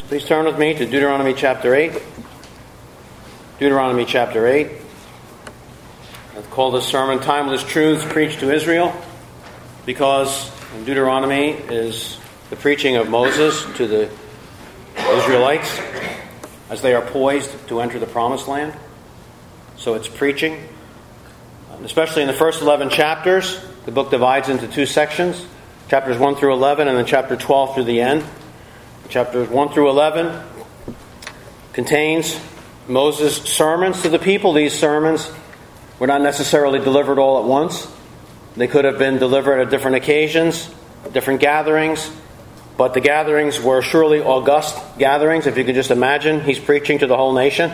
please turn with me to Deuteronomy chapter 8. Deuteronomy chapter 8. I've called this sermon Timeless Truths Preached to Israel, because Deuteronomy is the preaching of Moses to the Israelites as they are poised to enter the Promised Land. So it's preaching. Especially in the first 11 chapters, the book divides into two sections. Chapters 1 through 11 and then chapter 12 through the end. Chapters 1 through 11 contains Moses' sermons to the people. These sermons were not necessarily delivered all at once. They could have been delivered at different occasions, different gatherings. But the gatherings were surely august gatherings. If you could just imagine, he's preaching to the whole nation.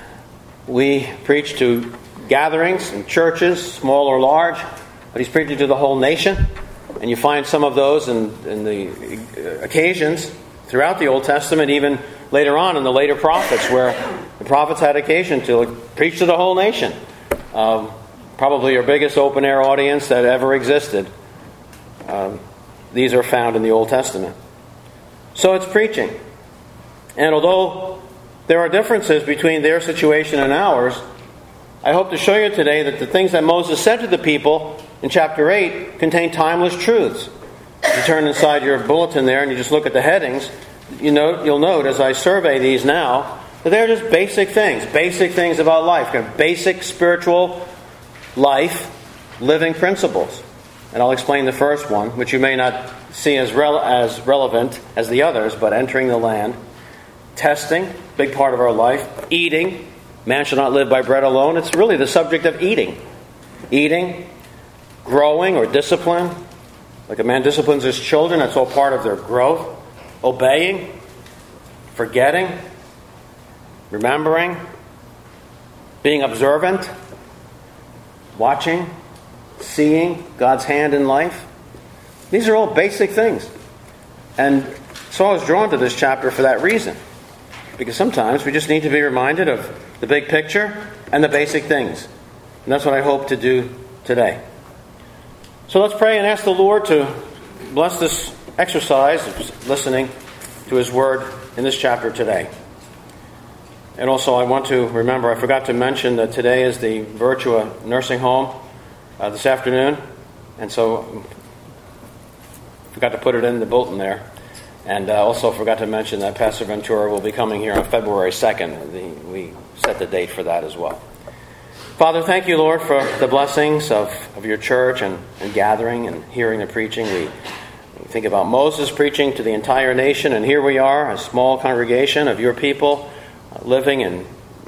We preach to gatherings in churches, small or large, but he's preaching to the whole nation. And you find some of those in the occasions throughout the Old Testament, even later on in the later prophets, where the prophets had occasion to preach to the whole nation. Probably your biggest open-air audience that ever existed. These are found in the Old Testament. So it's preaching. And although there are differences between their situation and ours, I hope to show you today that the things that Moses said to the people in chapter 8 contain timeless truths. If you turn inside your bulletin there and you just look at the headings, you'll note as I survey these now that they're just basic things about life, kind of basic spiritual life living principles. And I'll explain the first one, which you may not see as relevant as the others, but entering the land, testing, big part of our life, eating. Man shall not live by bread alone. It's really the subject of eating. Eating, growing or discipline. Like a man disciplines his children, that's all part of their growth. Obeying, forgetting, remembering, being observant, watching, seeing God's hand in life. These are all basic things. And so I was drawn to this chapter for that reason. Because sometimes we just need to be reminded of the big picture and the basic things. And that's what I hope to do today. So let's pray and ask the Lord to bless this exercise of listening to His Word in this chapter today. And also I want to remember, I forgot to mention that today is the Virtua Nursing Home this afternoon. And so I forgot to put it in the bulletin there. And also forgot to mention that Pastor Ventura will be coming here on February 2nd. We set the date for that as well. Father, thank you, Lord, for the blessings of your church and gathering and hearing the preaching. We think about Moses preaching to the entire nation, and here we are, a small congregation of your people living in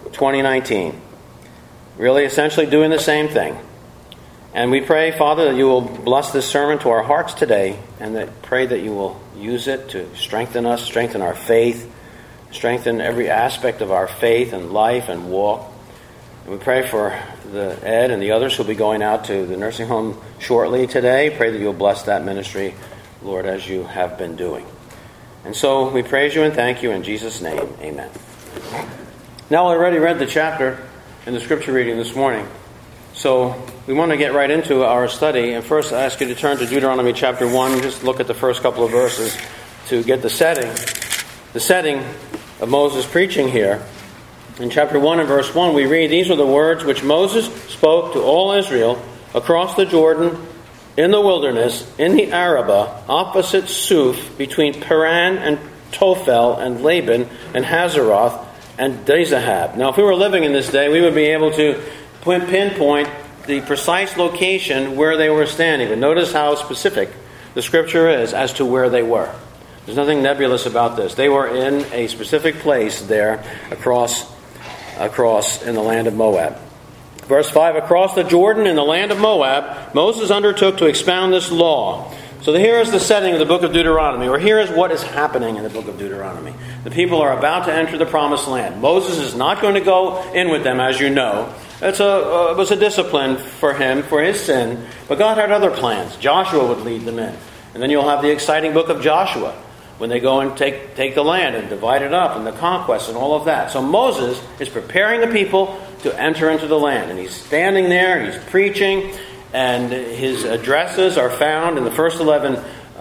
2019. Really, essentially doing the same thing. And we pray, Father, that you will bless this sermon to our hearts today, and pray that you will use it to strengthen us, strengthen our faith, strengthen every aspect of our faith and life and walk. And we pray for Ed and the others who will be going out to the nursing home shortly today. Pray that you'll bless that ministry, Lord, as you have been doing. And so we praise you and thank you in Jesus' name. Amen. Now, I already read the chapter in the scripture reading this morning. So we want to get right into our study. And first, I ask you to turn to Deuteronomy chapter 1. Just look at the first couple of verses to get the setting of Moses' preaching here. In chapter 1 and verse 1, we read, "These are the words which Moses spoke to all Israel across the Jordan in the wilderness, in the Arabah, opposite Suf, between Paran and Tophel and Laban and Hazeroth and Dizahab." Now, if we were living in this day, we would be able to pinpoint the precise location where they were standing. But notice how specific the scripture is as to where they were. There's nothing nebulous about this. They were in a specific place there across in the land of Moab. Verse 5, "Across the Jordan in the land of Moab, Moses undertook to expound this law." So here is the setting of the book of Deuteronomy, or here is what is happening in the book of Deuteronomy. The people are about to enter the promised land. Moses is not going to go in with them, as you know. It was a discipline for him, for his sin. But God had other plans. Joshua would lead them in. And then you'll have the exciting book of Joshua, when they go and take the land and divide it up, and the conquest and all of that. So Moses is preparing the people to enter into the land. And he's standing there, he's preaching, and his addresses are found in the first 11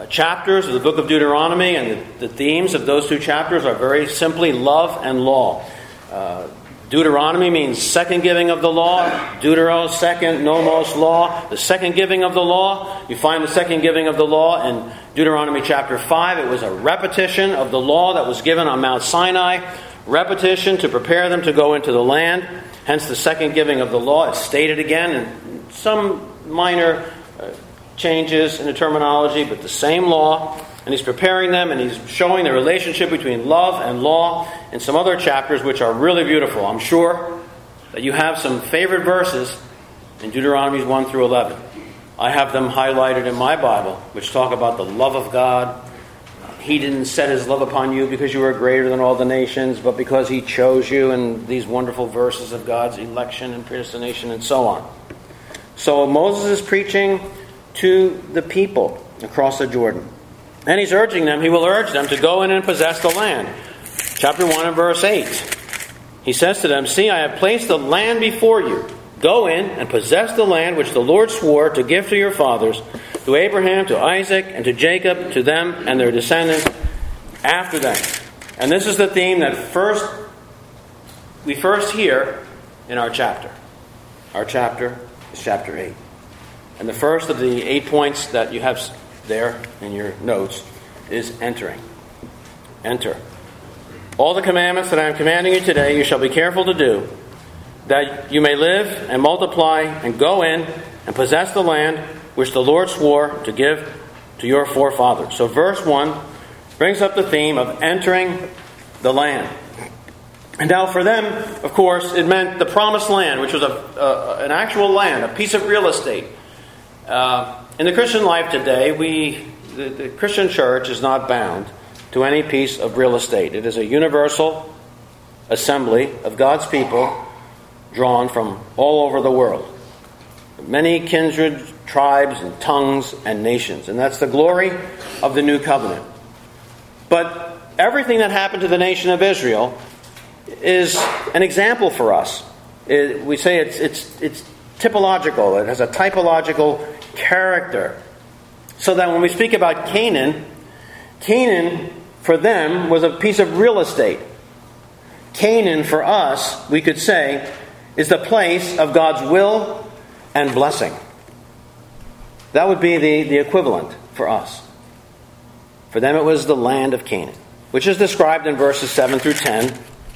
chapters of the book of Deuteronomy, and the themes of those two chapters are very simply love and law. Deuteronomy means second giving of the law. Deutero, second, nomos, law. The second giving of the law. You find the second giving of the law in Deuteronomy chapter 5. It was a repetition of the law that was given on Mount Sinai. Repetition to prepare them to go into the land. Hence the second giving of the law. It's stated again in some minor changes in the terminology, but the same law. And he's preparing them, and he's showing the relationship between love and law in some other chapters which are really beautiful. I'm sure that you have some favorite verses in Deuteronomy 1 through 11. I have them highlighted in my Bible, which talk about the love of God. He didn't set his love upon you because you were greater than all the nations, but because he chose you, and these wonderful verses of God's election and predestination and so on. So Moses is preaching to the people across the Jordan. And he's urging them, he will urge them to go in and possess the land. Chapter 1 and verse 8. He says to them, "See, I have placed the land before you. Go in and possess the land which the Lord swore to give to your fathers, to Abraham, to Isaac, and to Jacob, to them and their descendants after them." And this is the theme that we first hear in our chapter. Our chapter is chapter 8. And the first of the 8 points that you have there in your notes is entering. Enter. All the commandments that I am commanding you today you shall be careful to do, that you may live and multiply and go in and possess the land which the Lord swore to give to your forefathers. So verse 1 brings up the theme of entering the land. And now for them, of course, it meant the promised land, which was an actual land, a piece of real estate. In the Christian life today, the Christian church is not bound to any piece of real estate. It is a universal assembly of God's people drawn from all over the world. Many kindred, tribes, and tongues, and nations. And that's the glory of the new covenant. But everything that happened to the nation of Israel is an example for us. We say it's typological. It has a typological character. So that when we speak about Canaan for them was a piece of real estate. Canaan for us, we could say, is the place of God's will and blessing. That would be the equivalent for us. For them it was the land of Canaan, which is described in verses 7 through 10.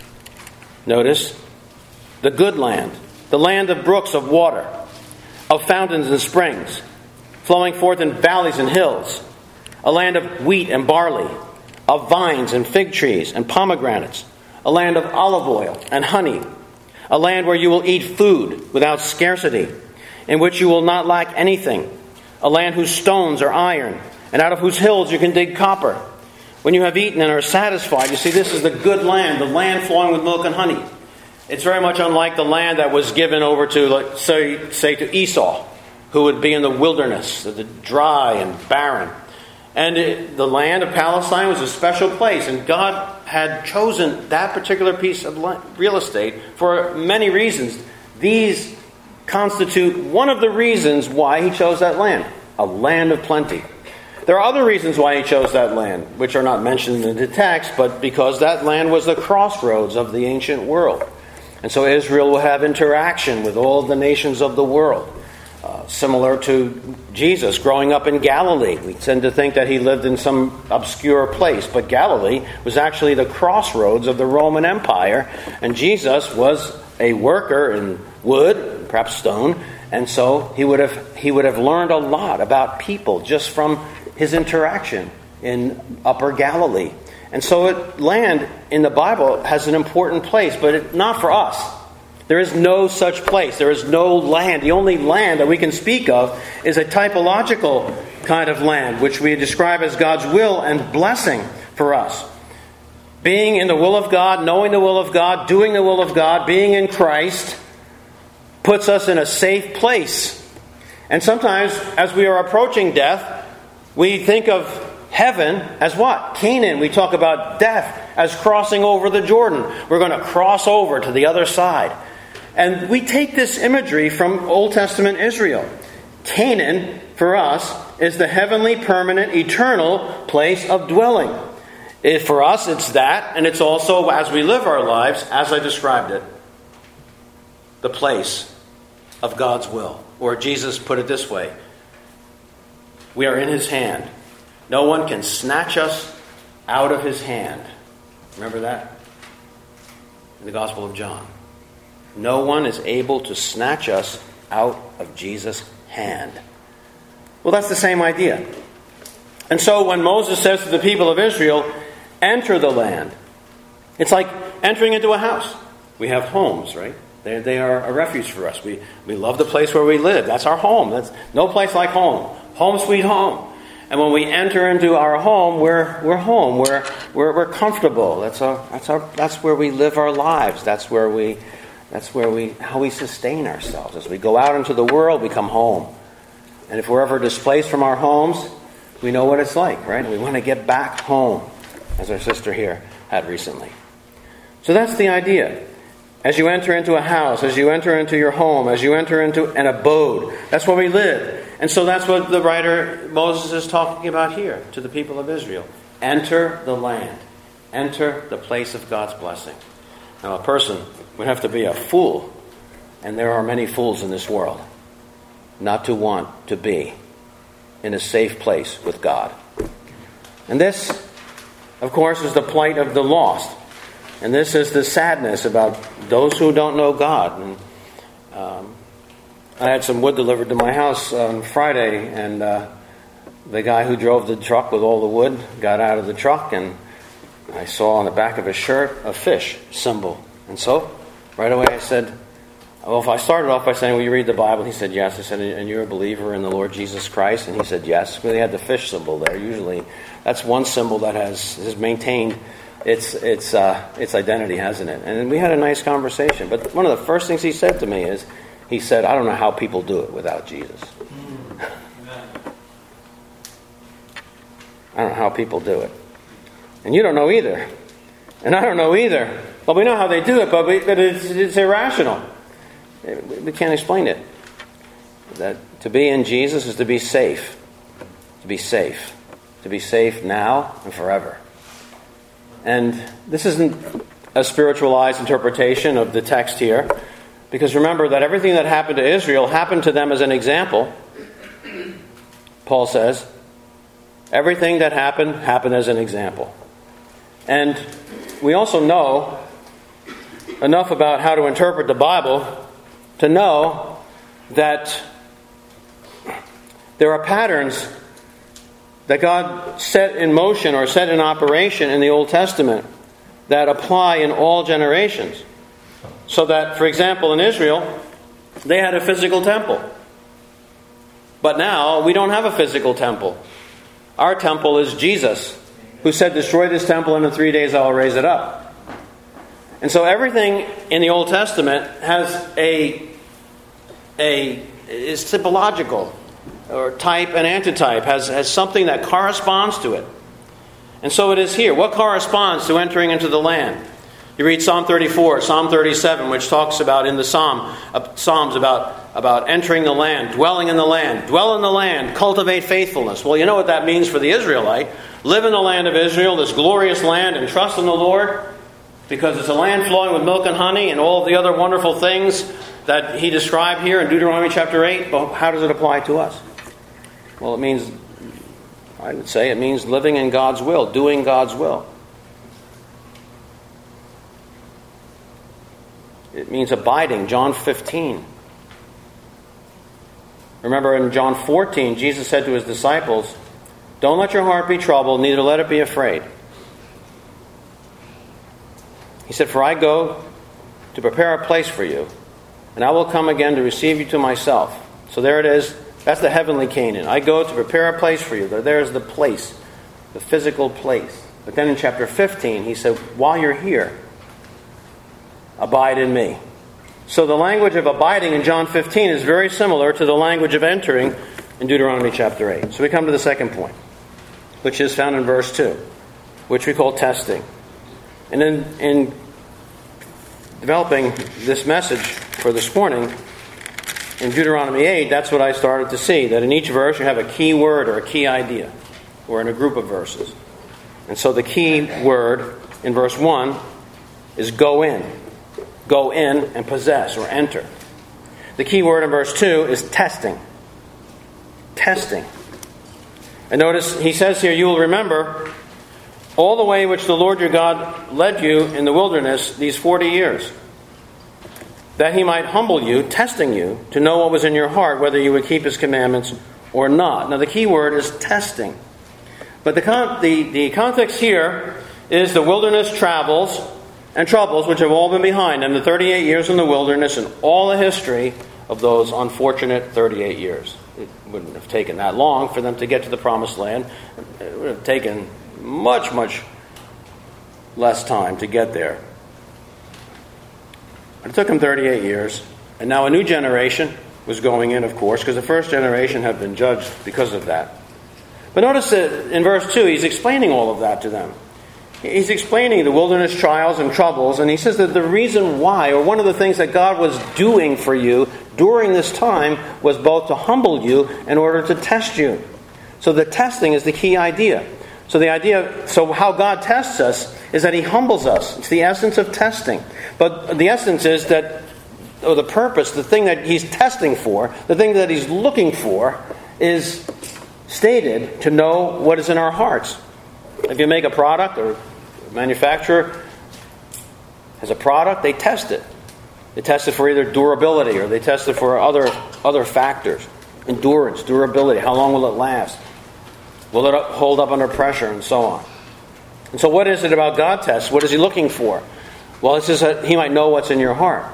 Notice, the good land, the land of brooks of water, of fountains and springs, flowing forth in valleys and hills, a land of wheat and barley, of vines and fig trees and pomegranates, a land of olive oil and honey, a land where you will eat food without scarcity, in which you will not lack anything, a land whose stones are iron, and out of whose hills you can dig copper. When you have eaten and are satisfied, you see, this is the good land, the land flowing with milk and honey. It's very much unlike the land that was given over to, say to Esau, who would be in the wilderness, the dry and barren. And the land of Palestine was a special place, and God had chosen that particular piece of real estate for many reasons. These constitute one of the reasons why he chose that land, a land of plenty. There are other reasons why he chose that land, which are not mentioned in the text, but because that land was the crossroads of the ancient world. And so Israel will have interaction with all the nations of the world. Similar to Jesus growing up in Galilee. We tend to think that he lived in some obscure place, but Galilee was actually the crossroads of the Roman Empire, and Jesus was a worker in wood, perhaps stone, and so he would have learned a lot about people just from his interaction in Upper Galilee. And so land in the Bible has an important place, but not for us. There is no such place. There is no land. The only land that we can speak of is a typological kind of land, which we describe as God's will and blessing for us. Being in the will of God, knowing the will of God, doing the will of God, being in Christ, puts us in a safe place. And sometimes, as we are approaching death, we think of heaven as what? Canaan. We talk about death as crossing over the Jordan. We're going to cross over to the other side. And we take this imagery from Old Testament Israel. Canaan for us is the heavenly, permanent, eternal place of dwelling. For us, it's that, and it's also, as we live our lives, as I described it, the place of God's will. Or Jesus put it this way: we are in His hand. No one can snatch us out of His hand. Remember that? In the Gospel of John. No one is able to snatch us out of Jesus' hand. Well, that's the same idea. And so when Moses says to the people of Israel, enter the land, it's like entering into a house. We have homes, right? They are a refuge for us. We love the place where we live. That's our home. That's no place like home. Home sweet home. And when we enter into our home, we're home. We're comfortable. That's where we live our lives. That's how we sustain ourselves. As we go out into the world, we come home. And if we're ever displaced from our homes, we know what it's like, right? We want to get back home, as our sister here had recently. So that's the idea. As you enter into a house, as you enter into your home, as you enter into an abode, that's where we live. And so that's what the writer Moses is talking about here to the people of Israel. Enter the land. Enter the place of God's blessing. Now, a person would have to be a fool, and there are many fools in this world, not to want to be in a safe place with God. And this, of course, is the plight of the lost. And this is the sadness about those who don't know God. And I had some wood delivered to my house on Friday, and the guy who drove the truck with all the wood got out of the truck, and I saw on the back of his shirt a fish symbol. And so, right away I said, well, if I started off by saying, will you read the Bible? He said, yes. I said, and you're a believer in the Lord Jesus Christ? And he said, yes. Well, they had the fish symbol there. Usually, that's one symbol that has maintained its identity, hasn't it? And we had a nice conversation. But one of the first things he said to me is, he said, I don't know how people do it without Jesus. I don't know how people do it. And you don't know either. And I don't know either. Well, we know how they do it, but it's irrational. We can't explain it. That to be in Jesus is to be safe. To be safe. To be safe now and forever. And this isn't a spiritualized interpretation of the text here, because remember that everything that happened to Israel happened to them as an example. Paul says, everything that happened as an example. And we also know enough about how to interpret the Bible to know that there are patterns that God set in motion or set in operation in the Old Testament that apply in all generations. So that, for example, in Israel, they had a physical temple. But now, we don't have a physical temple. Our temple is Jesus, who said, destroy this temple, and in 3 days I will raise it up. And so everything in the Old Testament has is typological, or type and antitype, has something that corresponds to it. And so it is here. What corresponds to entering into the land? You read Psalm 34, Psalm 37, which talks about in the Psalms about entering the land, dwelling in the land, dwell in the land, cultivate faithfulness. Well, you know what that means for the Israelite. Live in the land of Israel, this glorious land, and trust in the Lord, because it's a land flowing with milk and honey and all the other wonderful things that he described here in Deuteronomy chapter 8. But how does it apply to us? Well, it means living in God's will, doing God's will. It means abiding. John 15. Remember in John 14, Jesus said to his disciples, don't let your heart be troubled, neither let it be afraid. He said, for I go to prepare a place for you, and I will come again to receive you to myself. So there it is. That's the heavenly Canaan. I go to prepare a place for you. There's the place, the physical place. But then in chapter 15, he said, while you're here, abide in me. So the language of abiding in John 15 is very similar to the language of entering in Deuteronomy chapter 8. So we come to the second point, which is found in verse 2, which we call testing. And in developing this message for this morning, in Deuteronomy 8, that's what I started to see, that in each verse you have a key word or a key idea, or in a group of verses. And so the key word in verse 1 is go in. Go in and possess or enter. The key word in verse 2 is testing. Testing. And notice he says here, you will remember all the way which the Lord your God led you in the wilderness these 40 years, that he might humble you, testing you, to know what was in your heart, whether you would keep his commandments or not. Now the key word is testing. But the context here is the wilderness travels and troubles which have all been behind them, the 38 years in the wilderness and all the history of those unfortunate 38 years. It wouldn't have taken that long for them to get to the promised land. It would have taken much, much less time to get there. It took them 38 years. And now a new generation was going in, of course, because the first generation had been judged because of that. But notice that in verse 2, he's explaining all of that to them. He's explaining the wilderness trials and troubles, and he says that the reason why, or one of the things that God was doing for you during this time, was both to humble you in order to test you. So the testing is the key idea. So how God tests us is that he humbles us. It's the essence of testing. But the essence is that, or the purpose, the thing that he's testing for, the thing that he's looking for, is stated to know what is in our hearts. If you make a product, or a manufacturer has a product, they test it. They test it for either durability, or they test it for other factors. Endurance, durability, how long will it last? Will it hold up under pressure, and so on. And so what is it about God tests? What is he looking for? Well, it's just that he might know what's in your heart.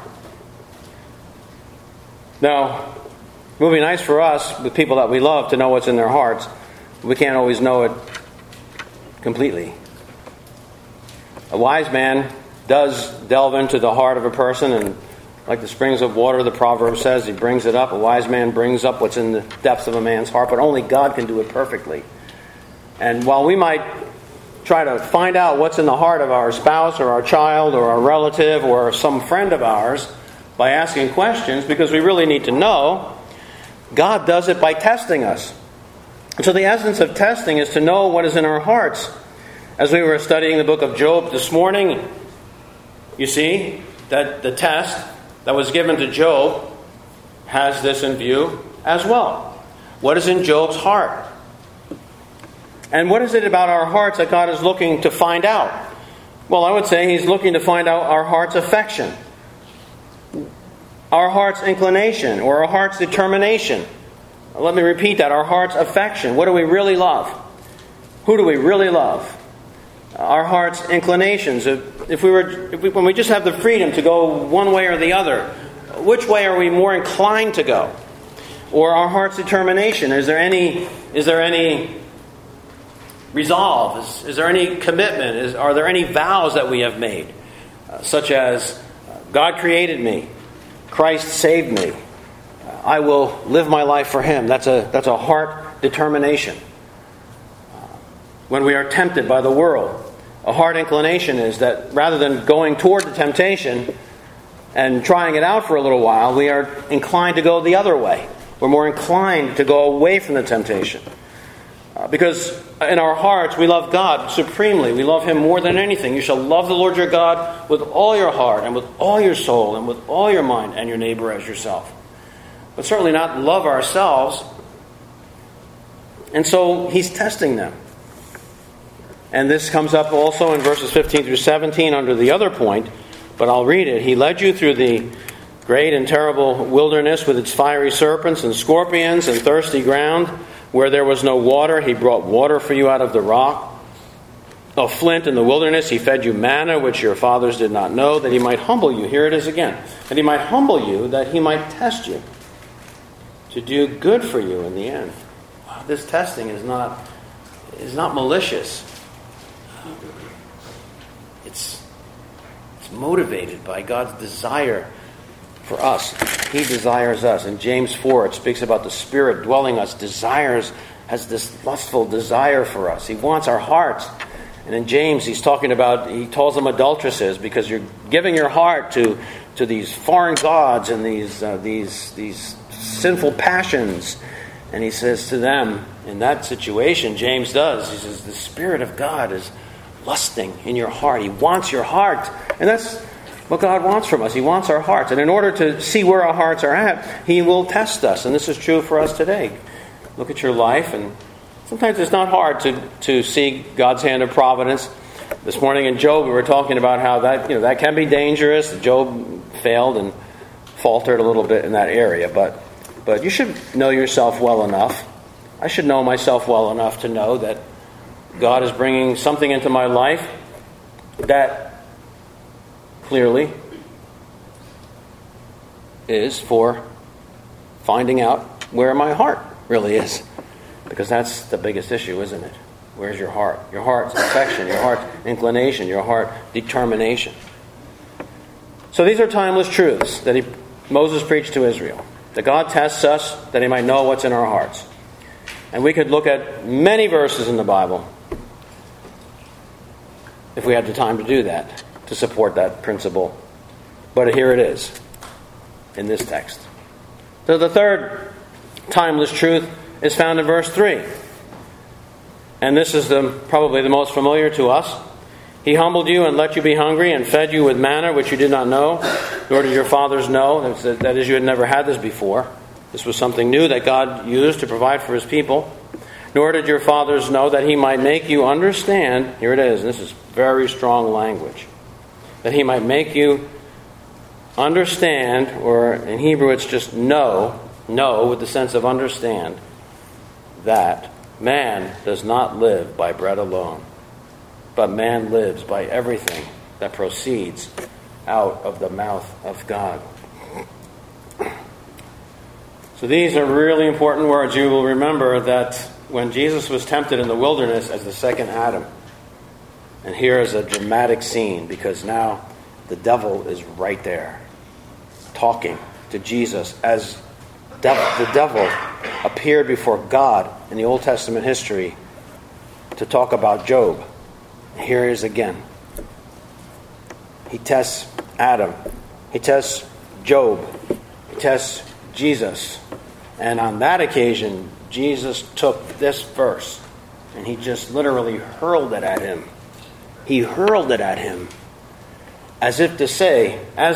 Now, it would be nice for us, with people that we love, to know what's in their hearts. We can't always know it completely. A wise man does delve into the heart of a person, and like the springs of water, the proverb says, he brings it up. A wise man brings up what's in the depths of a man's heart, but only God can do it perfectly. And while we might try to find out what's in the heart of our spouse or our child or our relative or some friend of ours by asking questions, because we really need to know, God does it by testing us. And so the essence of testing is to know what is in our hearts. As we were studying the book of Job this morning, you see that the test that was given to Job has this in view as well. What is in Job's heart? And what is it about our hearts that God is looking to find out? Well, I would say he's looking to find out our heart's affection, our heart's inclination, or our heart's determination. Let me repeat that. Our heart's affection. What do we really love? Who do we really love? Our heart's inclinations. When we just have the freedom to go one way or the other, which way are we more inclined to go? Or our heart's determination. Is there any resolve? Is there any commitment? Are there any vows that we have made? Such as, God created me. Christ saved me. I will live my life for him. That's a heart determination. When we are tempted by the world, a heart inclination is that rather than going toward the temptation and trying it out for a little while, we are inclined to go the other way. We're more inclined to go away from the temptation. Because in our hearts, we love God supremely. We love him more than anything. You shall love the Lord your God with all your heart and with all your soul and with all your mind, and your neighbor as yourself. But certainly not love ourselves. And so he's testing them. And this comes up also in verses 15 through 17 under the other point, but I'll read it. He led you through the great and terrible wilderness with its fiery serpents and scorpions and thirsty ground. Where there was no water, he brought water for you out of the rock. A flint in the wilderness, he fed you manna, which your fathers did not know, that he might humble you. Here it is again. That he might humble you, that he might test you, to do good for you in the end. Wow, this testing is not malicious. It's motivated by God's desire for us. He desires us. In James 4, it speaks about the Spirit dwelling us, has this lustful desire for us. He wants our hearts. And in James, he calls them adulteresses because you're giving your heart to these foreign gods and these sinful passions. And he says to them, in that situation, James does, he says, the Spirit of God is lusting in your heart. He wants your heart. And that's what God wants from us. He wants our hearts. And in order to see where our hearts are at, He will test us. And this is true for us today. Look at your life, and sometimes it's not hard to see God's hand of providence. This morning in Job, we were talking about how that can be dangerous. Job failed and faltered a little bit in that area. But you should know yourself well enough. I should know myself well enough to know that God is bringing something into my life that clearly is for finding out where my heart really is. Because that's the biggest issue, isn't it? Where's your heart? Your heart's affection, your heart's inclination, your heart's determination. So these are timeless truths that Moses preached to Israel. That God tests us that He might know what's in our hearts. And we could look at many verses in the Bible, if we had the time to do that, to support that principle. But here it is, in this text. So the third timeless truth is found in verse 3. And this is probably the most familiar to us. He humbled you and let you be hungry and fed you with manna which you did not know, nor did your fathers know. That is, you had never had this before. This was something new that God used to provide for His people. Nor did your fathers know that He might make you understand. Here it is. This is very strong language. That He might make you understand, or in Hebrew it's just know with the sense of understand, that man does not live by bread alone, but man lives by everything that proceeds out of the mouth of God. So these are really important words. You will remember that when Jesus was tempted in the wilderness as the second Adam, and here is a dramatic scene, because now the devil is right there, talking to Jesus as the devil appeared before God in the Old Testament history to talk about Job. Here he is again. He tests Adam. He tests Job. He tests Jesus. And on that occasion, Jesus took this verse and He just literally hurled it at him. He hurled it at him as to say,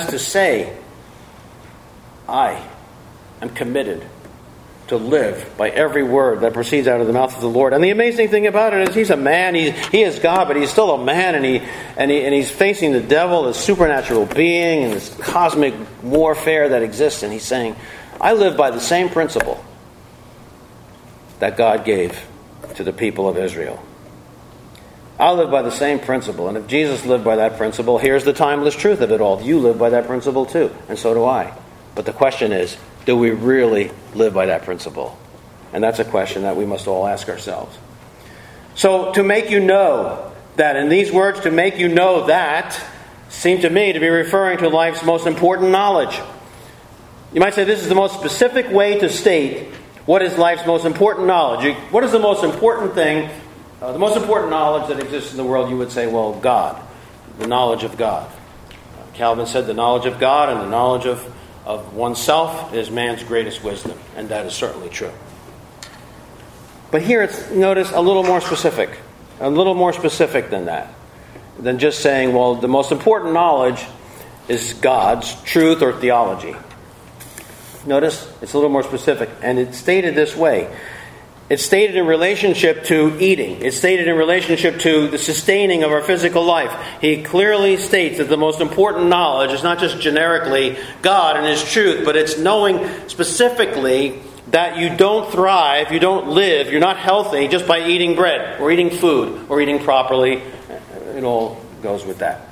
I am committed to live by every word that proceeds out of the mouth of the Lord. And the amazing thing about it is He's a man. He is God, but He's still a man, and He's facing the devil, this supernatural being, and this cosmic warfare that exists. And He's saying, I live by the same principle that God gave to the people of Israel. I live by the same principle. And if Jesus lived by that principle, here's the timeless truth of it all. You live by that principle too, and so do I. But the question is, do we really live by that principle? And that's a question that we must all ask ourselves. So, to make you know that, in these words, to make you know that, seem to me to be referring to life's most important knowledge. You might say this is the most specific way to state what is life's most important knowledge. What is the most important thing, the most important knowledge that exists in the world? You would say, well, God, the knowledge of God. Calvin said the knowledge of God and the knowledge of oneself is man's greatest wisdom, and that is certainly true. But here it's, notice, a little more specific than that, than just saying, well, the most important knowledge is God's truth or theology. Notice, it's a little more specific, and it's stated this way. It's stated in relationship to eating. It's stated in relationship to the sustaining of our physical life. He clearly states that the most important knowledge is not just generically God and His truth, but it's knowing specifically that you don't thrive, you don't live, you're not healthy just by eating bread or eating food or eating properly. It all goes with that.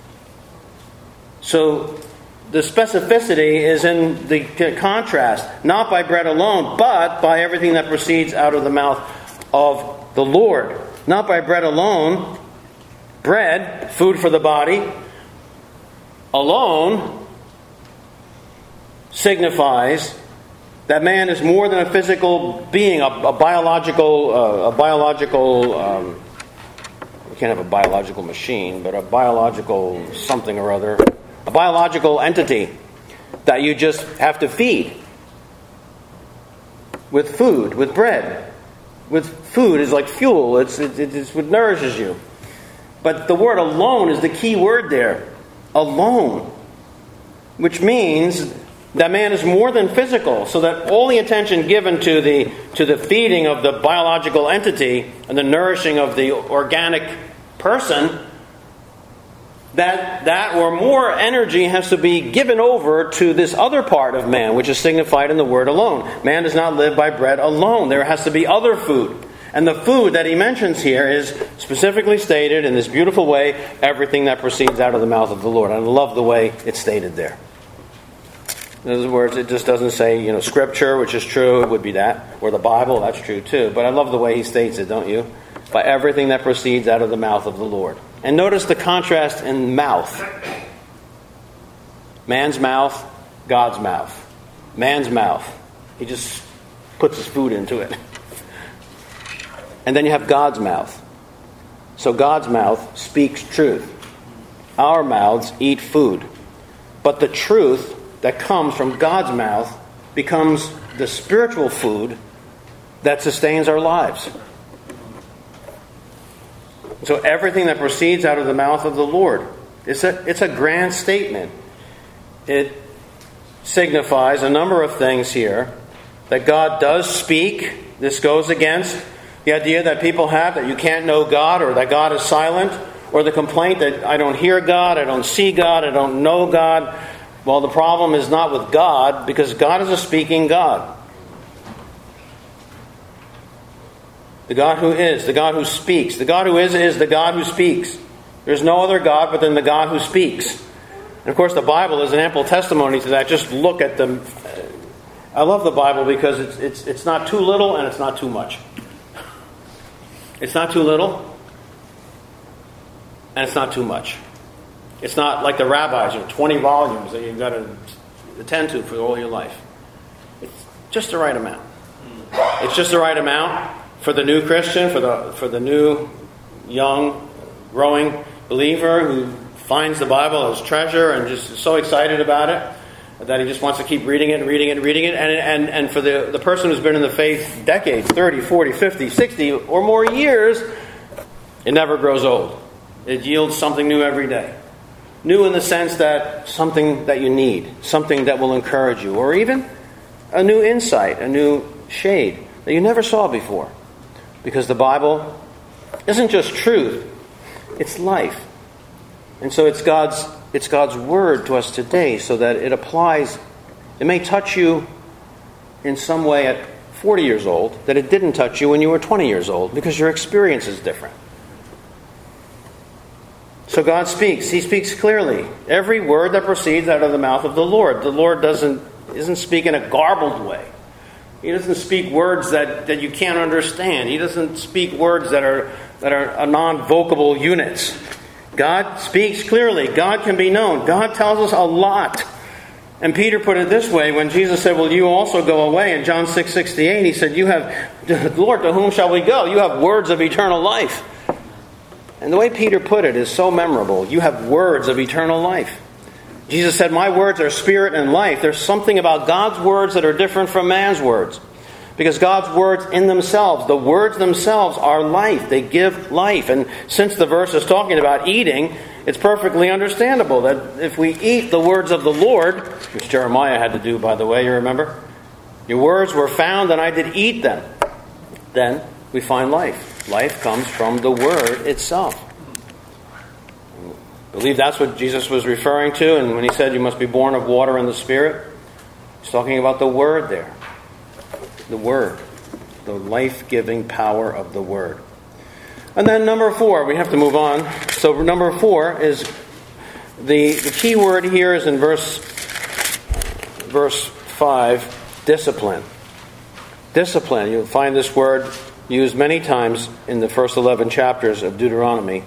So the specificity is in the contrast, not by bread alone, but by everything that proceeds out of the mouth of the Lord. Not by bread alone. Bread, food for the body, alone signifies that man is more than a physical being, a biological. You can't have a biological machine, but a biological something or other. A biological entity that you just have to feed. with food, with bread. With food is like fuel. It's what nourishes you. But the word alone is the key word there. Alone. Which means that man is more than physical, so that all the attention given to the feeding of the biological entity and the nourishing of the organic person, that or more energy has to be given over to this other part of man, which is signified in the word alone. Man does not live by bread alone. There has to be other food. And the food that he mentions here is specifically stated in this beautiful way, everything that proceeds out of the mouth of the Lord. I love the way it's stated there. In other words, it just doesn't say, Scripture, which is true, it would be that. Or the Bible, that's true too. But I love the way he states it, don't you? By everything that proceeds out of the mouth of the Lord. And notice the contrast in mouth. Man's mouth, God's mouth. Man's mouth. He just puts his food into it. And then you have God's mouth. So God's mouth speaks truth. Our mouths eat food. But the truth that comes from God's mouth becomes the spiritual food that sustains our lives. So everything that proceeds out of the mouth of the Lord, it's a grand statement. It signifies a number of things here. That God does speak. This goes against the idea that people have that you can't know God, or that God is silent, or the complaint that I don't hear God, I don't see God, I don't know God. Well, the problem is not with God, because God is a speaking God. The God who is, the God who speaks. The God who is the God who speaks. There's no other God but then the God who speaks. And of course the Bible is an ample testimony to that. Just look at them. I love the Bible because it's not too little and it's not too much. It's not too little and it's not too much. It's not like the rabbis, 20 volumes that you've got to attend to for all your life. It's just the right amount. It's just the right amount for the new Christian, for the new, young, growing believer who finds the Bible as treasure and just is so excited about it that he just wants to keep reading it and reading it and reading it. And for the person who's been in the faith decades, 30, 40, 50, 60 or more years, it never grows old. It yields something new every day. New in the sense that something that you need, something that will encourage you, or even a new insight, a new shade that you never saw before. Because the Bible isn't just truth, it's life. And so it's God's word to us today, so that it applies. It may touch you in some way at 40 years old that it didn't touch you when you were 20 years old, because your experience is different. So God speaks. He speaks clearly. Every word that proceeds out of the mouth of the Lord isn't speaking in a garbled way. He doesn't speak words that you can't understand. He doesn't speak words that are non-vocable units. God speaks clearly. God can be known. God tells us a lot. And Peter put it this way when Jesus said, "Will you also go away?" In John 6:68, he said, "You have, Lord, to whom shall we go? You have words of eternal life." And the way Peter put it is so memorable. You have words of eternal life. Jesus said, "My words are spirit and life." There's something about God's words that are different from man's words. Because God's words in themselves, the words themselves are life. They give life. And since the verse is talking about eating, it's perfectly understandable that if we eat the words of the Lord, which Jeremiah had to do, by the way, you remember? Your words were found and I did eat them. Then we find life. Life comes from the word itself. I believe that's what Jesus was referring to. And when he said you must be born of water and the Spirit, he's talking about the word there. The word. The life-giving power of the word. And then number 4, we have to move on. So number 4 is the key word here is in verse 5, discipline. Discipline. You'll find this word used many times in the first 11 chapters of Deuteronomy.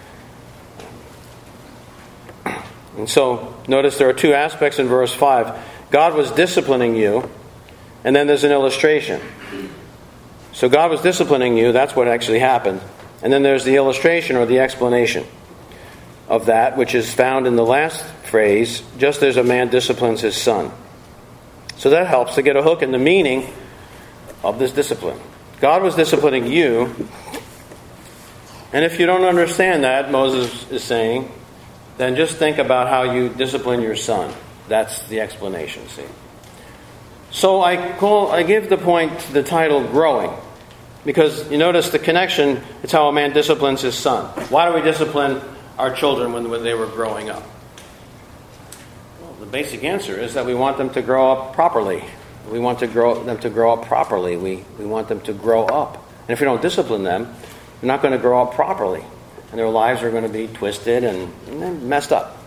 And so notice there are 2 aspects in verse 5. God was disciplining you, and then there's an illustration. So God was disciplining you, that's what actually happened. And then there's the illustration or the explanation of that, which is found in the last phrase, just as a man disciplines his son. So that helps to get a hook in the meaning of this discipline. God was disciplining you. And if you don't understand that, Moses is saying, then just think about how you discipline your son. That's the explanation, see. So I give the title Growing. Because you notice the connection, it's how a man disciplines his son. Why do we discipline our children when they were growing up? Well, the basic answer is that we want them to grow up properly. We want them to grow up properly. We want them to grow up. And if we don't discipline them, they're not going to grow up properly. And their lives are going to be twisted and messed up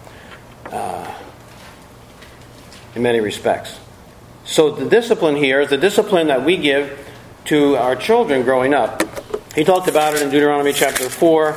in many respects. So the discipline here is the discipline that we give to our children growing up. He talked about it in Deuteronomy chapter 4,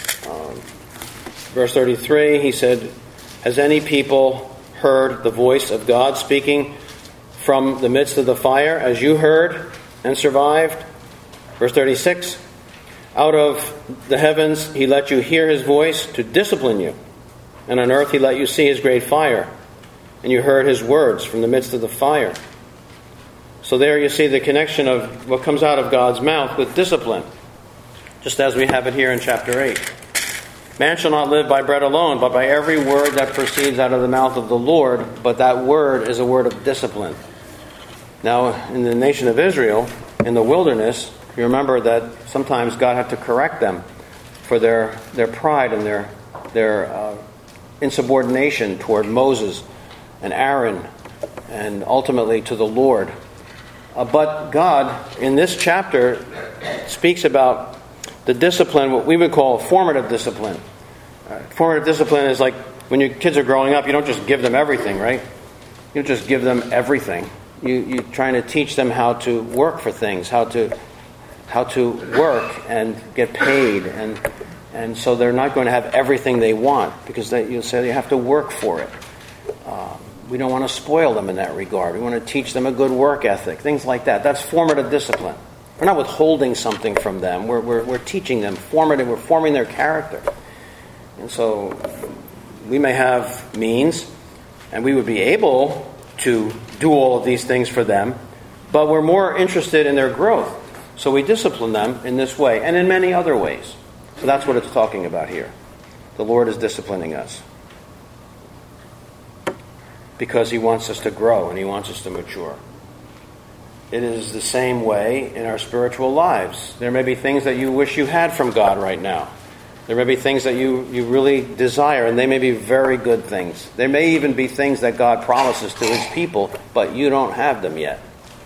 verse 33. He said, has any people heard the voice of God speaking from the midst of the fire, as you heard and survived? Verse 36, out of the heavens he let you hear his voice to discipline you, and on earth he let you see his great fire, and you heard his words from the midst of the fire. So there you see the connection of what comes out of God's mouth with discipline, just as we have it here in chapter 8. Man shall not live by bread alone, but by every word that proceeds out of the mouth of the Lord. But that word is a word of discipline. Now, in the nation of Israel, in the wilderness, you remember that sometimes God had to correct them for their pride and their insubordination toward Moses and Aaron and ultimately to the Lord. But God, in this chapter, speaks about the discipline, what we would call formative discipline. Formative discipline is like when your kids are growing up, you don't just give them everything, right? You don't just give them everything. You're trying to teach them how to work for things, how to work and get paid, and so they're not going to have everything they want because you'll say they have to work for it. We don't want to spoil them in that regard. We want to teach them a good work ethic, things like that. That's formative discipline. We're not withholding something from them. We're teaching them formative. We're forming their character. And so we may have means, and we would be able to do all of these things for them, but we're more interested in their growth. So we discipline them in this way and in many other ways. So that's what it's talking about here. The Lord is disciplining us because he wants us to grow and he wants us to mature. It is the same way in our spiritual lives. There may be things that you wish you had from God right now. There may be things that you really desire, and they may be very good things. There may even be things that God promises to his people, but you don't have them yet.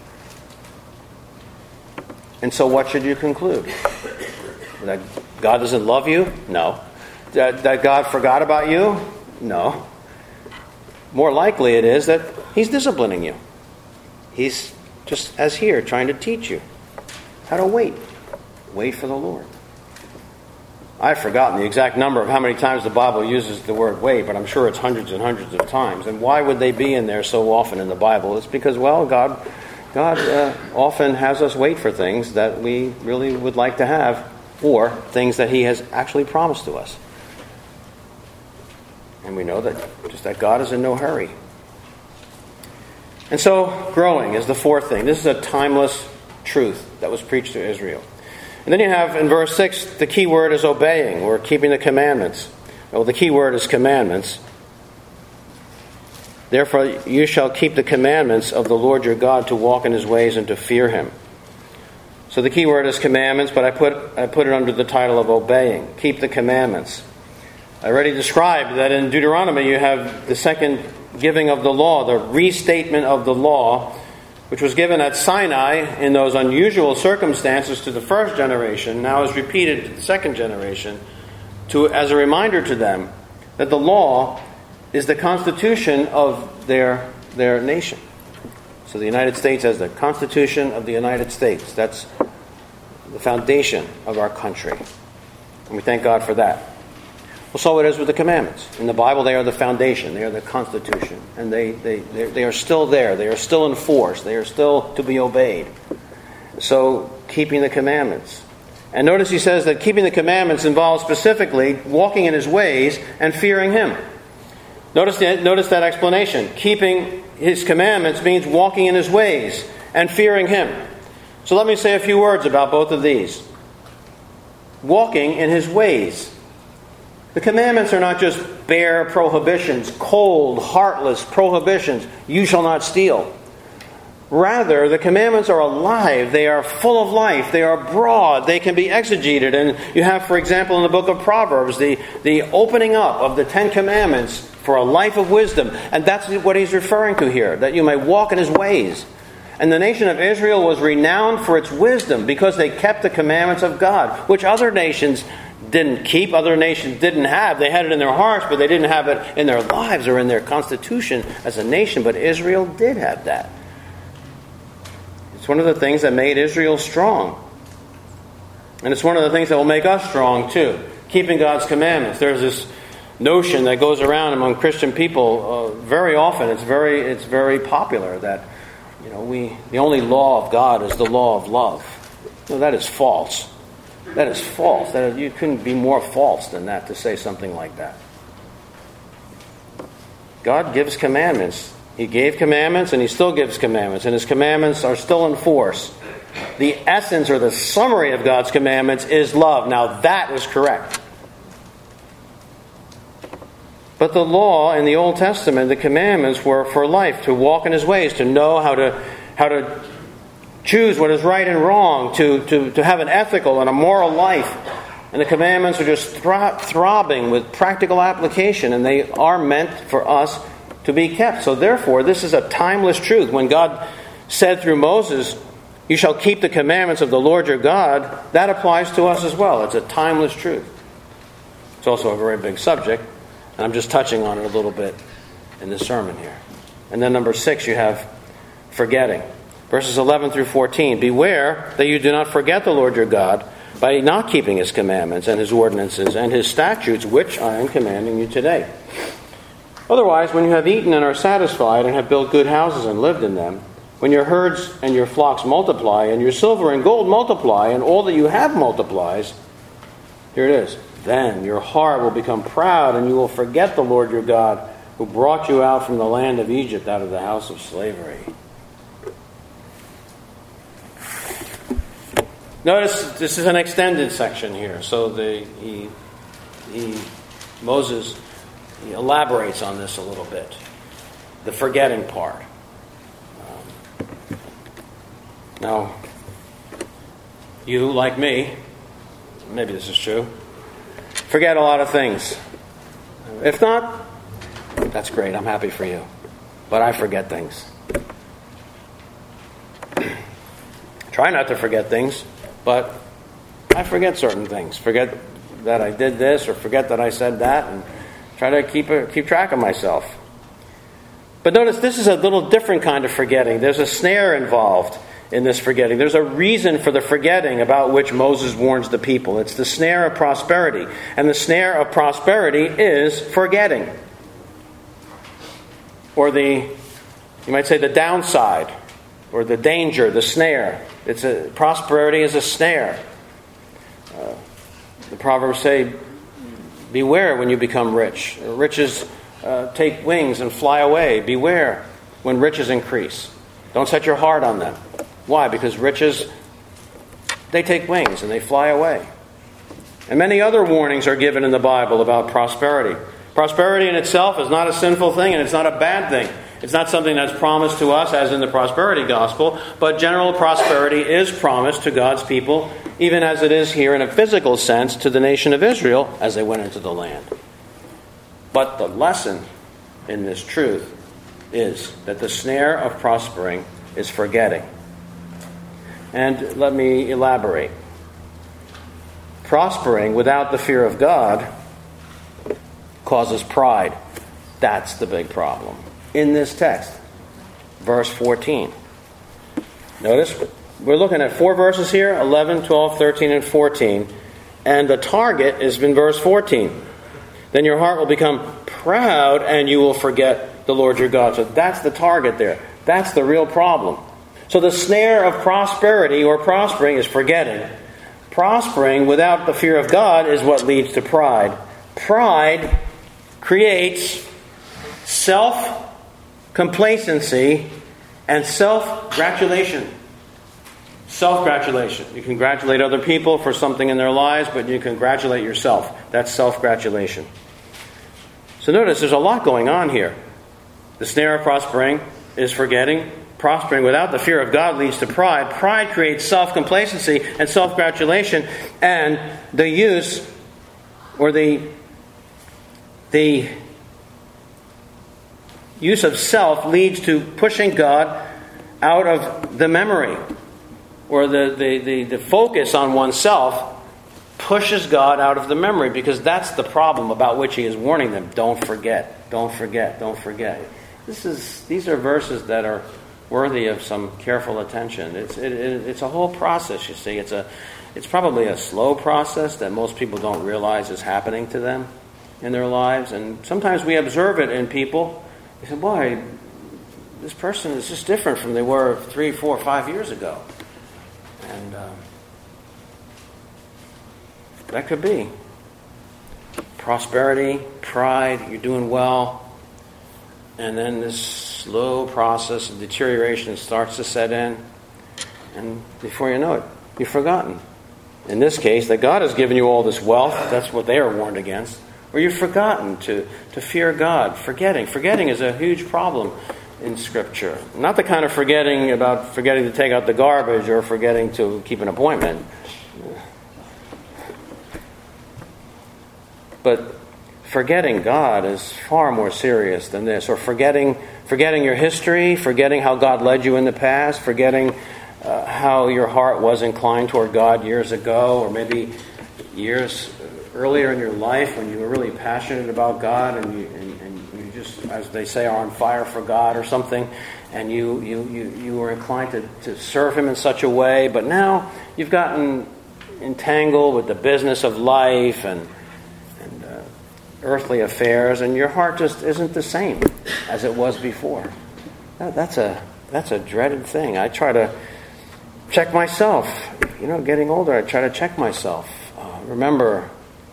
And so what should you conclude? That God doesn't love you? No. That God forgot about you? No. More likely it is that he's disciplining you. He's just as here, trying to teach you how to wait. Wait for the Lord. I've forgotten the exact number of how many times the Bible uses the word wait, but I'm sure it's hundreds and hundreds of times. And why would they be in there so often in the Bible? It's because, well, God often has us wait for things that we really would like to have, or things that he has actually promised to us. And we know that God is in no hurry. And so, growing is the fourth thing. This is a timeless truth that was preached to Israel. And then you have, in verse 6, the key word is obeying, or keeping the commandments. Well, the key word is commandments. Therefore, you shall keep the commandments of the Lord your God to walk in his ways and to fear him. So the key word is commandments, but I put it under the title of obeying. Keep the commandments. I already described that in Deuteronomy you have the second giving of the law, the restatement of the law, which was given at Sinai in those unusual circumstances to the first generation, now is repeated to the second generation as a reminder to them that the law is the constitution of their nation. So the United States has the Constitution of the United States. That's the foundation of our country. And we thank God for that. Well, so it is with the commandments. In the Bible, they are the foundation. They are the Constitution. And they are still there. They are still in force. They are still to be obeyed. So, keeping the commandments. And notice he says that keeping the commandments involves specifically walking in his ways and fearing him. Notice that explanation. Keeping his commandments means walking in his ways and fearing him. So let me say a few words about both of these. Walking in His ways. The commandments are not just bare prohibitions, cold, heartless prohibitions. You shall not steal. Rather, the commandments are alive. They are full of life. They are broad. They can be exegeted. And you have, for example, in the book of Proverbs, the opening up of the Ten Commandments for a life of wisdom. And that's what he's referring to here, that you may walk in His ways. And the nation of Israel was renowned for its wisdom because they kept the commandments of God, which other nations didn't keep, other nations didn't have. They had it in their hearts, but they didn't have it in their lives or in their constitution as a nation. But Israel did have that. It's one of the things that made Israel strong. And it's one of the things that will make us strong too. Keeping God's commandments. There's this notion that goes around among Christian people very often. It's very popular that the only law of God is the law of love. No, that is false. That is false. You couldn't be more false than that to say something like that. God gives commandments. He gave commandments and He still gives commandments. And His commandments are still in force. The essence or the summary of God's commandments is love. Now that is correct. But the law in the Old Testament, the commandments were for life, to walk in His ways, to know how to choose what is right and wrong, to have an ethical and a moral life. And the commandments are just throbbing with practical application, and they are meant for us to be kept. So therefore, this is a timeless truth. When God said through Moses, "You shall keep the commandments of the Lord your God," that applies to us as well. It's a timeless truth. It's also a very big subject, and I'm just touching on it a little bit in this sermon here. And then number 6, you have forgetting. Verses 11 through 14. Beware that you do not forget the Lord your God by not keeping His commandments and His ordinances and His statutes, which I am commanding you today. Otherwise, when you have eaten and are satisfied and have built good houses and lived in them, when your herds and your flocks multiply and your silver and gold multiply and all that you have multiplies, here it is, then your heart will become proud and you will forget the Lord your God who brought you out from the land of Egypt, out of the house of slavery. Notice this is an extended section here. So Moses elaborates on this a little bit. The forgetting part. Now, you, like me, maybe this is true, forget a lot of things. If not, that's great. I'm happy for you. But I forget things. Try not to forget things, but I forget certain things. Forget that I did this, or forget that I said that, and try to keep track of myself. But notice this is a little different kind of forgetting. There's a snare involved in this forgetting. There's a reason for the forgetting about which Moses warns the people. It's the snare of prosperity. And the snare of prosperity is forgetting. Or you might say the downside, or the danger, the snare. Prosperity is a snare. The Proverbs say, beware when you become rich. Riches take wings and fly away. Beware when riches increase. Don't set your heart on them. Why? Because riches, they take wings and they fly away. And many other warnings are given in the Bible about prosperity. Prosperity in itself is not a sinful thing, and it's not a bad thing. It's not something that's promised to us as in the prosperity gospel, but general prosperity is promised to God's people, even as it is here in a physical sense to the nation of Israel as they went into the land. But the lesson in this truth is that the snare of prospering is forgetting. And let me elaborate. Prospering without the fear of God causes pride. That's the big problem. In this text, verse 14. Notice, we're looking at 4 verses here, 11, 12, 13, and 14. And the target is in verse 14. Then your heart will become proud and you will forget the Lord your God. So that's the target there. That's the real problem. So the snare of prosperity or prospering is forgetting. Prospering without the fear of God is what leads to pride. Pride creates self-complacency and self-gratulation. Self-gratulation. You congratulate other people for something in their lives, but you congratulate yourself. That's self-gratulation. So notice there's a lot going on here. The snare of prospering is forgetting. Prospering without the fear of God leads to pride. Pride creates self-complacency and self-gratulation. And the use or the use of self leads to pushing God out of the memory. Or the focus on oneself pushes God out of the memory, because that's the problem about which he is warning them. Don't forget, don't forget, don't forget. These are verses that are worthy of some careful attention. It's a whole process, you see. It's probably a slow process that most people don't realize is happening to them in their lives. And sometimes we observe it in people. We say, boy, this person is just different from they were 3, 4, 5 years ago. And that could be prosperity, pride, you're doing well, and then this slow process of deterioration starts to set in, and before you know it, you've forgotten. In this case, that God has given you all this wealth, that's what they are warned against, or you've forgotten to fear God. Forgetting is a huge problem in Scripture. Not the kind of forgetting to take out the garbage or forgetting to keep an appointment. But forgetting God is far more serious than this. Or forgetting your history, forgetting how God led you in the past, forgetting how your heart was inclined toward God years ago, or maybe years earlier in your life when you were really passionate about God and you just, as they say, are on fire for God or something, and you were inclined to serve Him in such a way, but now you've gotten entangled with the business of life and earthly affairs, and your heart just isn't the same as it was before. That's a dreaded thing. I try to check myself. Getting older, I try to check myself. Remember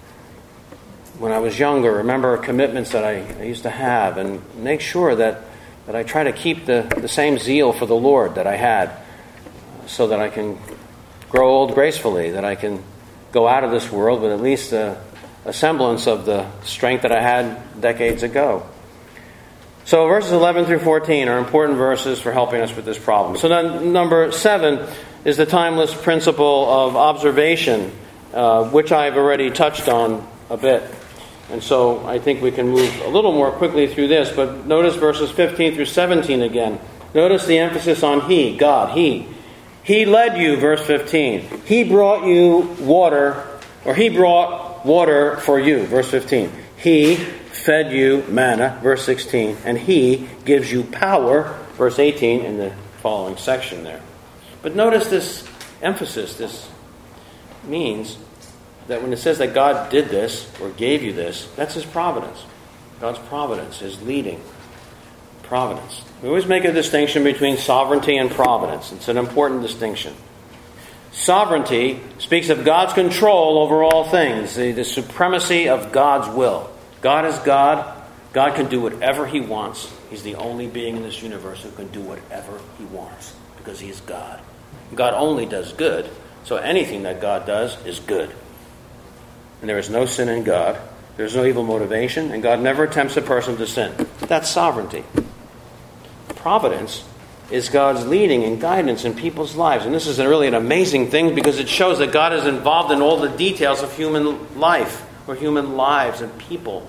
when I was younger, remember commitments that I used to have, and make sure that I try to keep the same zeal for the Lord that I had, so that I can grow old gracefully, that I can go out of this world with at least a semblance of the strength that I had decades ago. So verses 11 through 14 are important verses for helping us with this problem. So then number 7 is the timeless principle of observation, which I've already touched on a bit. And so I think we can move a little more quickly through this, but notice verses 15 through 17 again. Notice the emphasis on He, God, He. He led you, verse 15. He brought you water, or He brought water for you, verse 15. He fed you manna, verse 16. And He gives you power, verse 18, in the following section there. But notice this emphasis. This means that when it says that God did this, or gave you this, that's His providence. God's providence, His leading providence. We always make a distinction between sovereignty and providence. It's an important distinction. Sovereignty speaks of God's control over all things, the supremacy of God's will. God is God. God can do whatever He wants. He's the only being in this universe who can do whatever He wants, because He is God. God only does good, so anything that God does is good. And there is no sin in God. There's no evil motivation, and God never tempts a person to sin. That's sovereignty. Providence is God's leading and guidance in people's lives. And this is really an amazing thing, because it shows that God is involved in all the details of human life, or human lives and people.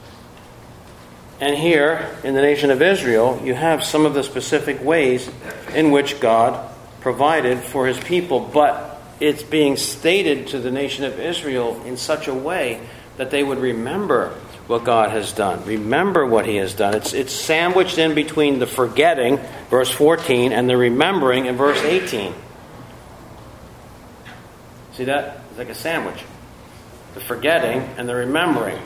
And here, in the nation of Israel, you have some of the specific ways in which God provided for His people, but it's being stated to the nation of Israel in such a way that they would remember what God has done. Remember what He has done. It's sandwiched in between the forgetting, verse 14, and the remembering in verse 18. See that? It's like a sandwich. The forgetting and the remembering.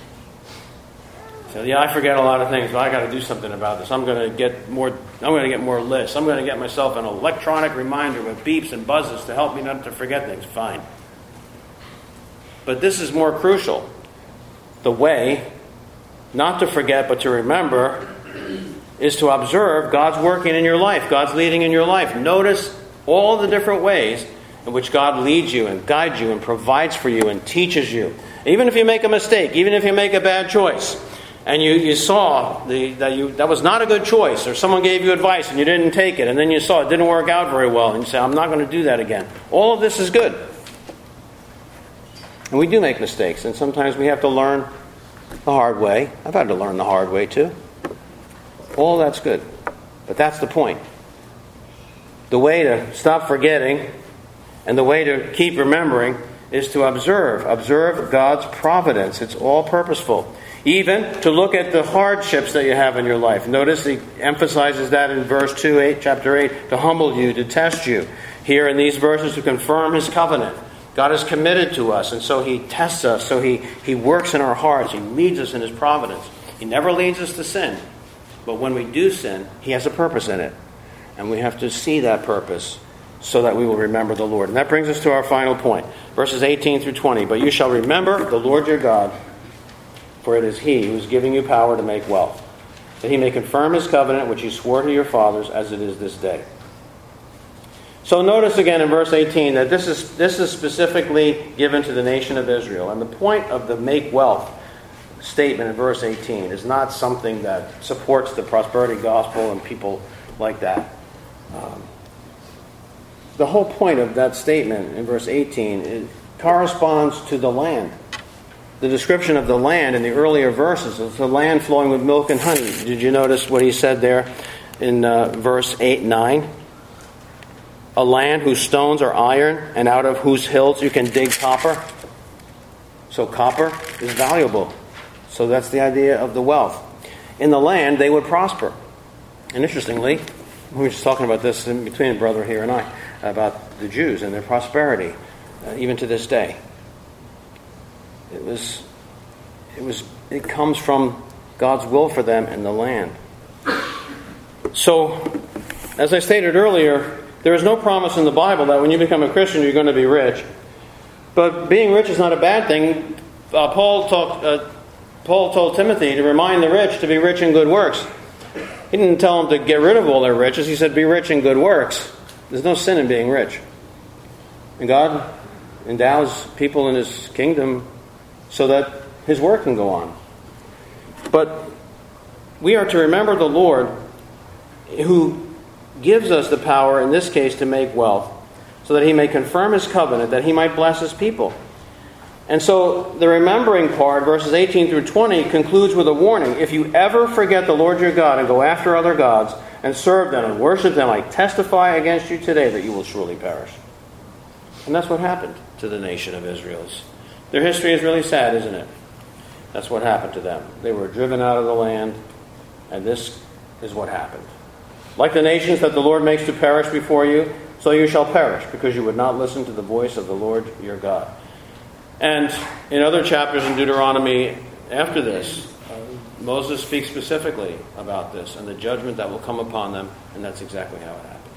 So I forget a lot of things, but I got to do something about this. I'm going to get more lists. I'm going to get myself an electronic reminder with beeps and buzzes to help me not to forget things. Fine. But this is more crucial. The way not to forget but to remember is to observe God's working in your life, God's leading in your life. Notice All the different ways in which God leads you and guides you and provides for you and teaches you. Even if you make a mistake, even if you make a bad choice, and you saw that was not a good choice, or someone gave you advice and you didn't take it, and then you saw it didn't work out very well, and you say, I'm not going to do that again. All of this is good. And we do make mistakes, and sometimes we have to learn the hard way. I've had to learn the hard way too. All that's good. But that's the point. The way to stop forgetting and the way to keep remembering is to observe. Observe God's providence. It's all purposeful. Even to look at the hardships that you have in your life. Notice he emphasizes that in verse 2, chapter 8, to humble you, to test you. Here in these verses to confirm his covenant. God is committed to us, and so he tests us. So he works in our hearts. He leads us in his providence. He never leads us to sin. But when we do sin, he has a purpose in it. And we have to see that purpose so that we will remember the Lord. And that brings us to our final point. Verses 18 through 20. But you shall remember the Lord your God, for it is he who is giving you power to make wealth, that he may confirm his covenant which he swore to your fathers as it is this day. So notice again in verse 18 that this is specifically given to the nation of Israel. And the point of the make wealth statement in verse 18 is not something that supports the prosperity gospel and people like that. The whole point of that statement in verse 18 corresponds to the land. The description of the land in the earlier verses is the land flowing with milk and honey. Did you notice what he said there in verse 8-9? A land whose stones are iron and out of whose hills you can dig copper. So copper is valuable. So that's the idea of the wealth. In the land, they would prosper. And interestingly, we were just talking about this in between a brother here and I, about the Jews and their prosperity, even to this day. It comes from God's will for them in the land. So, as I stated earlier, there is no promise in the Bible that when you become a Christian you're going to be rich. But being rich is not a bad thing. Paul told Timothy to remind the rich to be rich in good works. He didn't tell them to get rid of all their riches. He said be rich in good works. There's no sin in being rich. And God endows people in his kingdom so that his work can go on. But we are to remember the Lord who gives us the power, in this case, to make wealth, so that he may confirm his covenant, that he might bless his people. And so the remembering part, verses 18 through 20, concludes with a warning. If you ever forget the Lord your God and go after other gods and serve them and worship them, I testify against you today that you will surely perish. And that's what happened to the nation of Israel. Their history is really sad, isn't it? That's what happened to them. They were driven out of the land, and this is what happened. Like the nations that the Lord makes to perish before you, so you shall perish, because you would not listen to the voice of the Lord your God. And in other chapters in Deuteronomy after this, Moses speaks specifically about this and the judgment that will come upon them, and that's exactly how it happened.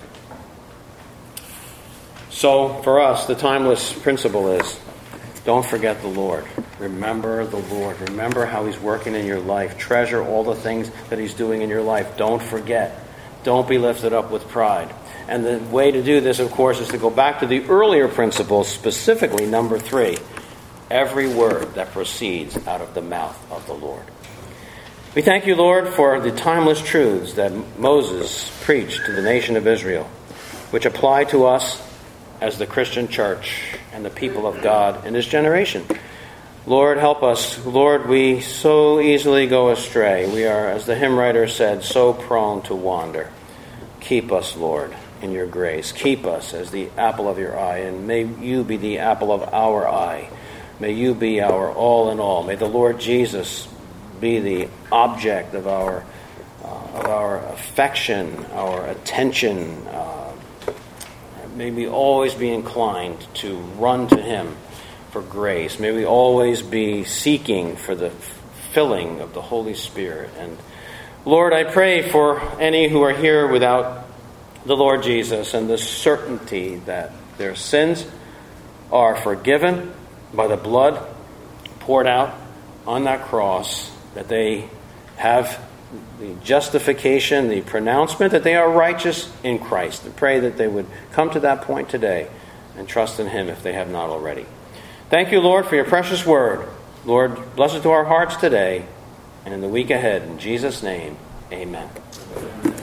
So, for us, the timeless principle is, don't forget the Lord. Remember the Lord. Remember how he's working in your life. Treasure all the things that he's doing in your life. Don't forget. Don't be lifted up with pride. And the way to do this, of course, is to go back to the earlier principles, specifically number 3. Every word that proceeds out of the mouth of the Lord. We thank you, Lord, for the timeless truths that Moses preached to the nation of Israel, which apply to us as the Christian church and the people of God in this generation. Lord, help us. Lord, we so easily go astray. We are, as the hymn writer said, so prone to wander. Keep us, Lord, in your grace. Keep us as the apple of your eye, and may you be the apple of our eye. May you be our all in all. May the Lord Jesus be the object of our affection, our attention. May we always be inclined to run to him for grace. May we always be seeking for the filling of the Holy Spirit. And Lord, I pray for any who are here without the Lord Jesus and the certainty that their sins are forgiven by the blood poured out on that cross, that they have the justification, the pronouncement that they are righteous in Christ. And pray that they would come to that point today and trust in Him if they have not already. Thank you, Lord, for your precious word. Lord, bless it to our hearts today and in the week ahead. In Jesus' name, amen.